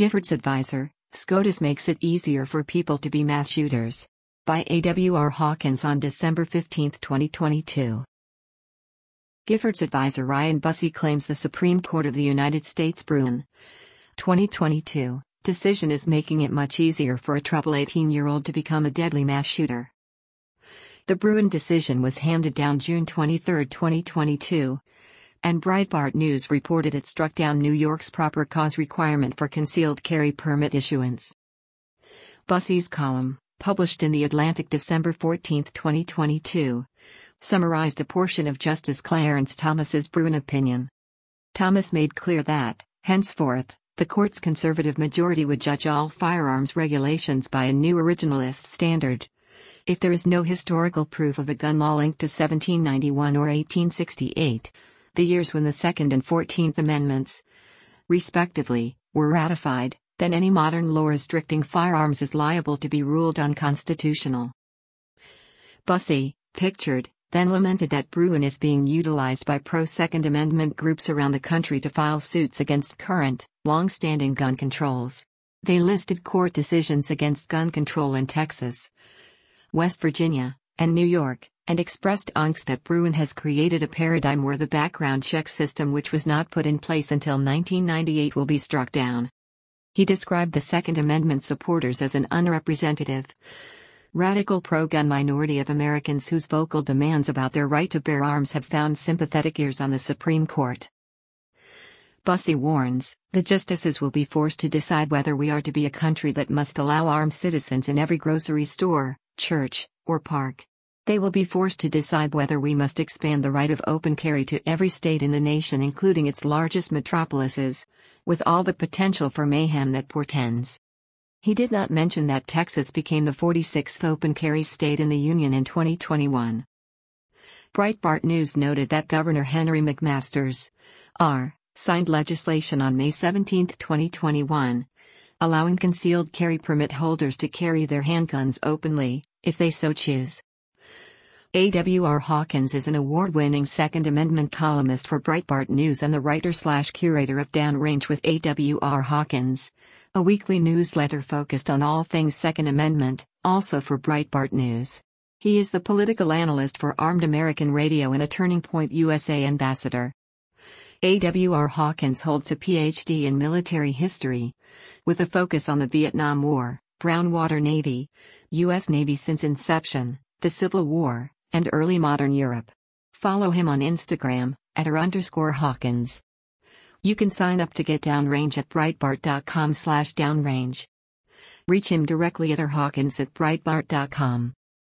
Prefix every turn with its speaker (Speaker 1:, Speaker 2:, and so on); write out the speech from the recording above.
Speaker 1: Giffords Advisor, SCOTUS makes it easier for people to be mass shooters. By A.W.R. Hawkins on December 15, 2022. Giffords Advisor Ryan Busse claims the Supreme Court of the United States Bruen 2022 decision is making it much easier for a troubled 18-year-old to become a deadly mass shooter. The Bruen decision was handed down June 23, 2022, and Breitbart News reported it struck down New York's proper cause requirement for concealed carry permit issuance. Busse's column, published in The Atlantic December 14, 2022, summarized a portion of Justice Clarence Thomas's Bruen opinion. Thomas made clear that, henceforth, the court's conservative majority would judge all firearms regulations by a new originalist standard. If there is no historical proof of a gun law linked to 1791 or 1868, the years when the Second and 14th Amendments, respectively, were ratified, then any modern law restricting firearms is liable to be ruled unconstitutional. Busse, pictured, then lamented that Bruen is being utilized by pro-Second Amendment groups around the country to file suits against current, long-standing gun controls. They listed court decisions against gun control in Texas, West Virginia, and New York, and expressed angst that Bruen has created a paradigm where the background check system, which was not put in place until 1998, will be struck down. He described the Second Amendment supporters as an unrepresentative, radical pro-gun minority of Americans whose vocal demands about their right to bear arms have found sympathetic ears on the Supreme Court. Busse warns, the justices will be forced to decide whether we are to be a country that must allow armed citizens in every grocery store, church, or park. They will be forced to decide whether we must expand the right of open carry to every state in the nation, including its largest metropolises, with all the potential for mayhem that portends. He did not mention that Texas became the 46th open carry state in the Union in 2021. Breitbart News noted that Governor Henry McMaster's R. signed legislation on May 17, 2021, allowing concealed carry permit holders to carry their handguns openly, if they so choose. A.W.R. Hawkins is an award-winning Second Amendment columnist for Breitbart News and the writer/curator of Downrange with A.W.R. Hawkins, a weekly newsletter focused on all things Second Amendment, also for Breitbart News. He is the political analyst for Armed American Radio and a Turning Point USA ambassador. A.W.R. Hawkins holds a Ph.D. in military history, with a focus on the Vietnam War, Brown Water Navy, U.S. Navy since inception, the Civil War, and early modern Europe. Follow him on Instagram, @r_Hawkins. You can sign up to get Downrange at Breitbart.com/downrange. Reach him directly at rhawkins@breitbart.com.